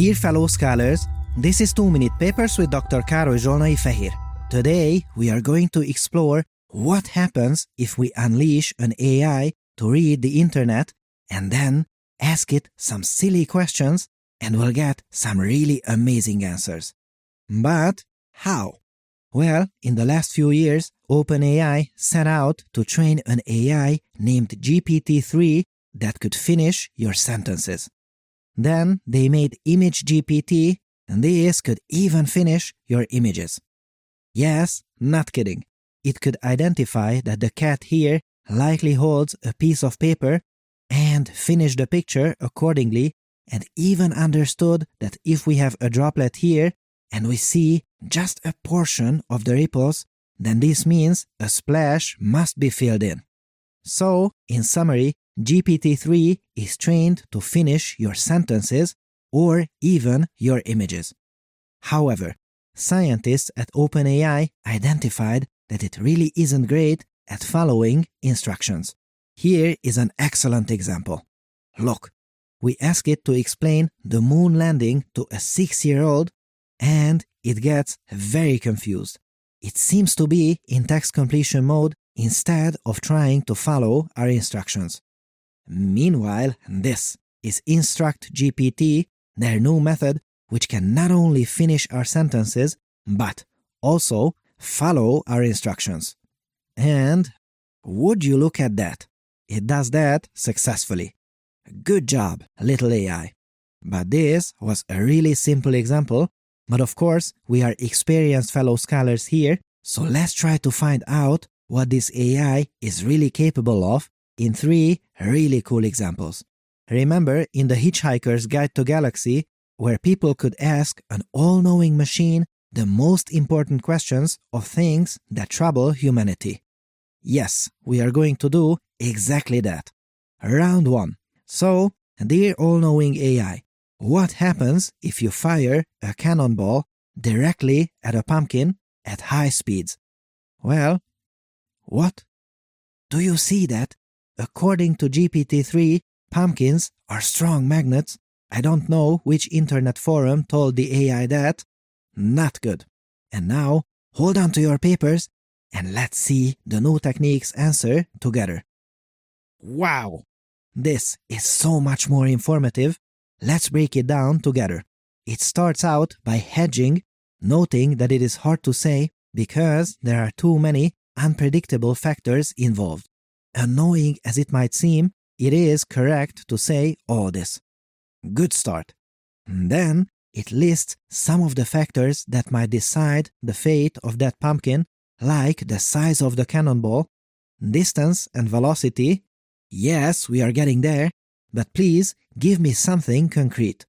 Dear fellow scholars, this is 2-Minute Papers with Dr. Károly Zsolnai Fehér. Today, we are going to explore what happens if we unleash an AI to read the internet and then ask it some silly questions and we'll get some really amazing answers. But how? Well, in the last few years, OpenAI set out to train an AI named GPT-3 that could finish your sentences. Then they made ImageGPT, and this could even finish your images. Yes, not kidding. It could identify that the cat here likely holds a piece of paper and finish the picture accordingly, and even understood that if we have a droplet here and we see just a portion of the ripples, then this means a splash must be filled in. So, in summary, GPT-3 is trained to finish your sentences or even your images. However, scientists at OpenAI identified that it really isn't great at following instructions. Here is an excellent example. Look, we ask it to explain the moon landing to a 6-year-old and it gets very confused. It seems to be in text completion mode instead of trying to follow our instructions. Meanwhile, this is InstructGPT, their new method which can not only finish our sentences, but also follow our instructions. And would you look at that? It does that successfully. Good job, little AI. But this was a really simple example, but of course, we are experienced fellow scholars here, so let's try to find out what this AI is really capable of in 3 really cool examples. Remember in the Hitchhiker's Guide to Galaxy, where people could ask an all-knowing machine the most important questions of things that trouble humanity. Yes, we are going to do exactly that. Round 1. So, dear all-knowing AI, what happens if you fire a cannonball directly at a pumpkin at high speeds? Well, what? Do you see that? According to GPT-3, pumpkins are strong magnets. I don't know which internet forum told the AI that. Not good. And now, hold on to your papers and let's see the new technique's answer together. Wow! This is so much more informative. Let's break it down together. It starts out by hedging, noting that it is hard to say because there are too many unpredictable factors involved. Annoying as it might seem, it is correct to say all this. Good start. Then it lists some of the factors that might decide the fate of that pumpkin, like the size of the cannonball, distance and velocity. Yes, we are getting there, but please give me something concrete.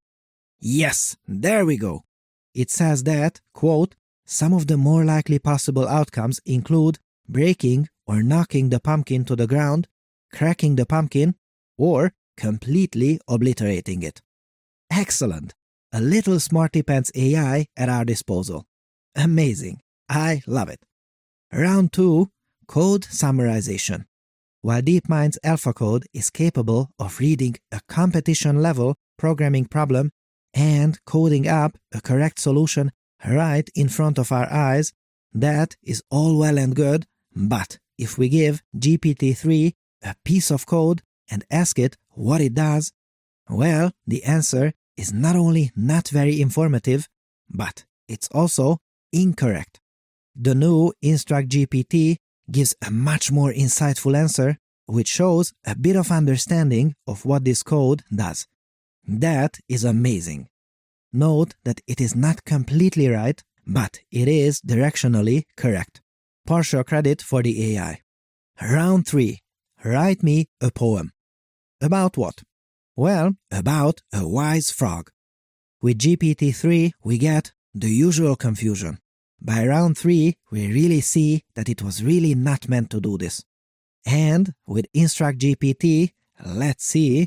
Yes, there we go. It says that, quote, some of the more likely possible outcomes include breaking or knocking the pumpkin to the ground, cracking the pumpkin, or completely obliterating it. Excellent! A little smarty pants AI at our disposal. Amazing! I love it. Round 2. Code summarization. While DeepMind's AlphaCode is capable of reading a competition-level programming problem and coding up a correct solution right in front of our eyes, that is all well and good, but if we give GPT-3 a piece of code and ask it what it does, well, the answer is not only not very informative, but it's also incorrect. The new InstructGPT gives a much more insightful answer, which shows a bit of understanding of what this code does. That is amazing. Note that it is not completely right, but it is directionally correct. Partial credit for the AI. Round 3. Write me a poem. About what? Well, about a wise frog. With GPT-3, we get the usual confusion. By round 3, we really see that it was really not meant to do this. And with InstructGPT, let's see.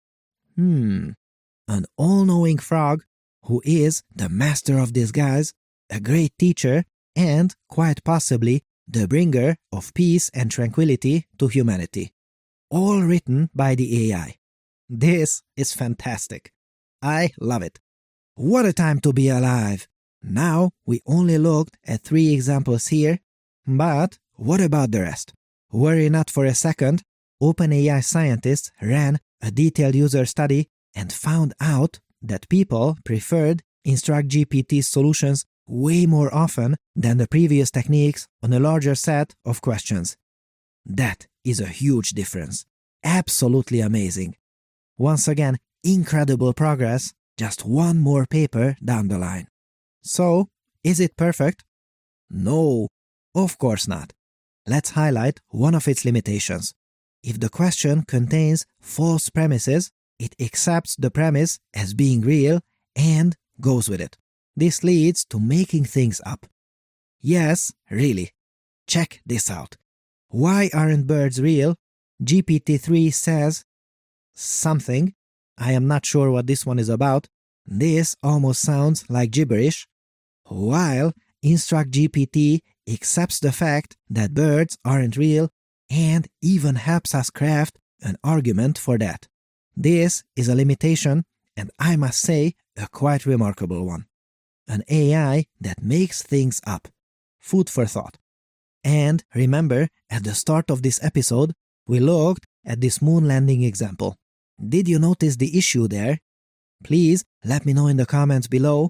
An all-knowing frog who is the master of disguise, a great teacher, and, quite possibly, the bringer of peace and tranquility to humanity. All written by the AI. This is fantastic. I love it. What a time to be alive! Now, we only looked at 3 examples here, but what about the rest? Worry not for a second. OpenAI scientists ran a detailed user study and found out that people preferred InstructGPT solutions way more often than the previous techniques on a larger set of questions. That is a huge difference. Absolutely amazing. Once again, incredible progress, just one more paper down the line. So, is it perfect? No, of course not. Let's highlight one of its limitations. If the question contains false premises, it accepts the premise as being real and goes with it. This leads to making things up. Yes, really. Check this out. Why aren't birds real? GPT-3 says something. I am not sure what this one is about. This almost sounds like gibberish. While InstructGPT accepts the fact that birds aren't real and even helps us craft an argument for that. This is a limitation, and I must say, a quite remarkable one. An AI that makes things up. Food for thought. And remember, at the start of this episode, we looked at this moon landing example. Did you notice the issue there? Please let me know in the comments below.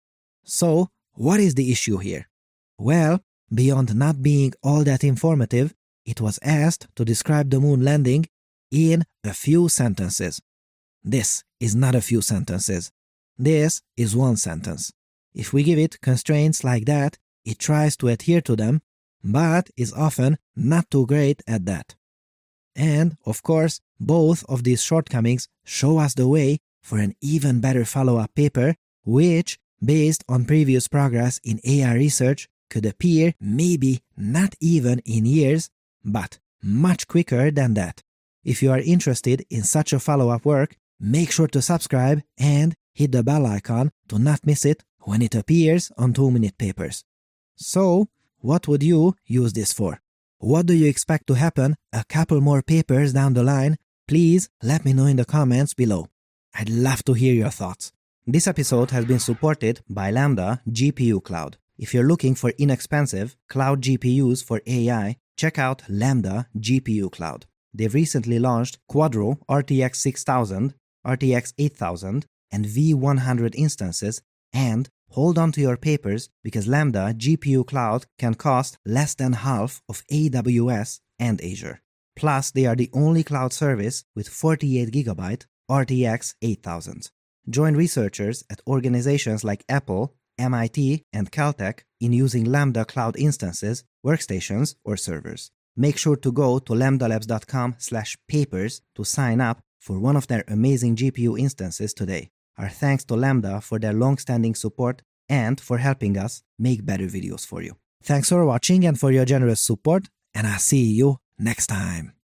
So, what is the issue here? Well, beyond not being all that informative, it was asked to describe the moon landing in a few sentences. This is not a few sentences. This is one sentence. If we give it constraints like that, it tries to adhere to them, but is often not too great at that. And, of course, both of these shortcomings show us the way for an even better follow-up paper, which, based on previous progress in AI research, could appear maybe not even in years, but much quicker than that. If you are interested in such a follow-up work, make sure to subscribe and hit the bell icon to not miss it when it appears on 2-minute papers. So, what would you use this for? What do you expect to happen a couple more papers down the line? Please let me know in the comments below. I'd love to hear your thoughts. This episode has been supported by Lambda GPU Cloud. If you're looking for inexpensive cloud GPUs for AI, check out Lambda GPU Cloud. They've recently launched Quadro RTX 6000, RTX 8000, and V100 instances, and hold on to your papers because Lambda GPU Cloud can cost less than half of AWS and Azure. Plus, they are the only cloud service with 48GB RTX 8000. Join researchers at organizations like Apple, MIT, and Caltech in using Lambda Cloud instances, workstations, or servers. Make sure to go to lambdalabs.com/papers to sign up for one of their amazing GPU instances today. Our thanks to Lambda for their long-standing support and for helping us make better videos for you. Thanks for watching and for your generous support, and I'll see you next time.